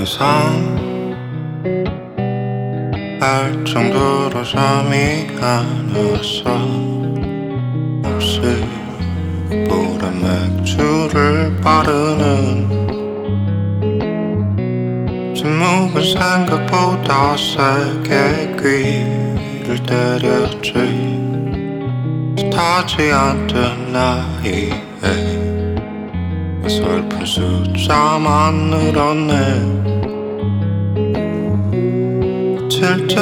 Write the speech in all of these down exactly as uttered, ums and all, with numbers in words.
이상 할 정도로 잠이 안 왔어. 혹시 물에 맥주를 바르는 침묵은 생각보다 세게 귀를 때렸지. 타지 않던 나이에 슬픈 숫자만 늘었네. 며칠째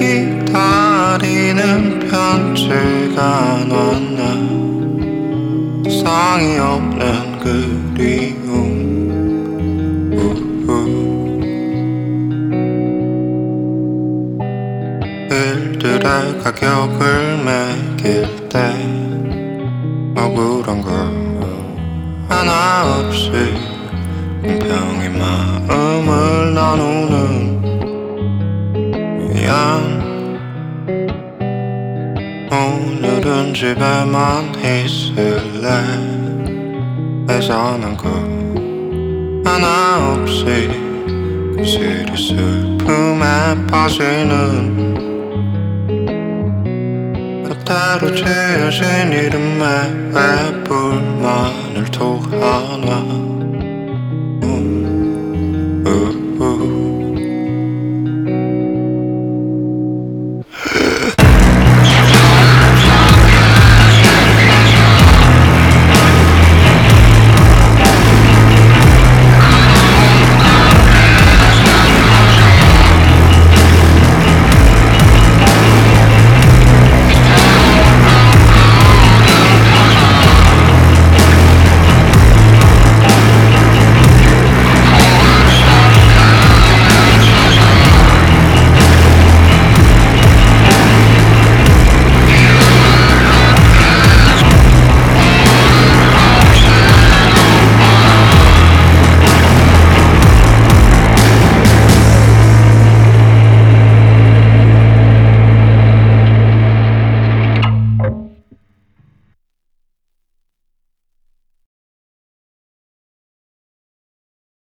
기다리는 편지가 안 왔나. 세상이 없는 그리움. 일들의 가격을 매길 때 억울한 걸 하나 없이 공평히 마음을 나누는 미안. 오늘은 집에만 있을래 해서 난 거 하나 없이 시리 슬픔에 빠지는 그대로 지어진 이름에 왜 불만을 토하나.